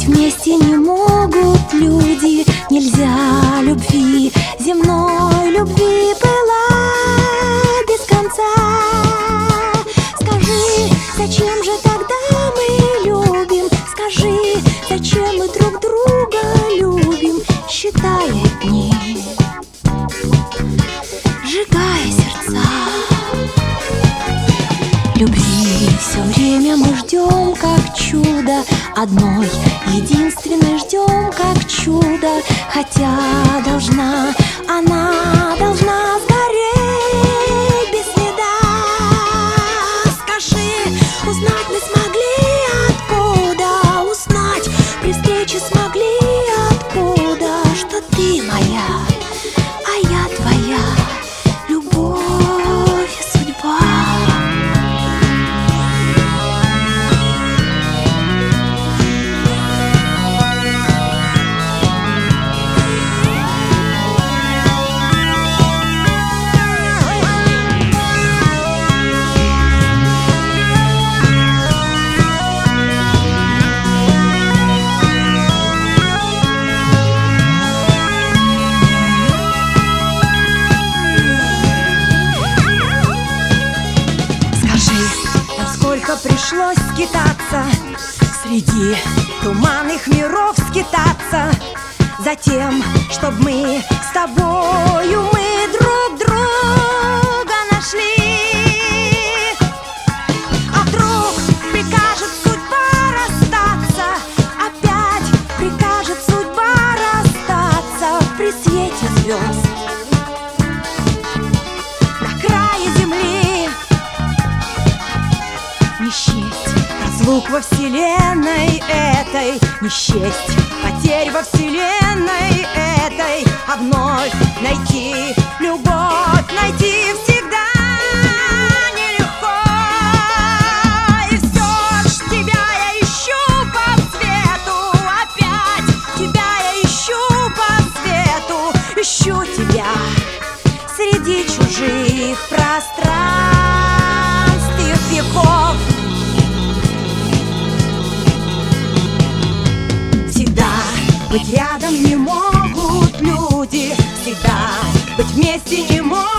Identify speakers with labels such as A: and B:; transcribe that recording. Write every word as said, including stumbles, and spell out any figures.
A: вместе не могут люди, нельзя любви, земной любви была без конца. Скажи, зачем же тогда мы любим? Скажи, зачем мы друг друга любим, считая дни, сжигая сердца. Любви все время мы ждем, как чудо, одной единственной ждем, как чудо. Хотя должна, она должна сгореть без следа. Скажи, узнать мы смогли откуда, узнать при встрече смогли откуда, что ты моя, а я твоя, любовь и судьба.
B: Пришлось скитаться среди туманных миров, скитаться за тем, чтоб мы с тобою мы друг друга нашли. А вдруг прикажет судьба расстаться, опять прикажет судьба расстаться при свете звезд на крае земли. Не счесть разлук во вселенной этой, не счесть потерь во вселенной этой, а вновь найти любовь, найти всегда нелегко. И все ж тебя я ищу по свету, опять тебя я ищу по свету, ищу тебя среди чужих пространств и веков. Быть рядом не могут люди, всегда быть вместе не могут.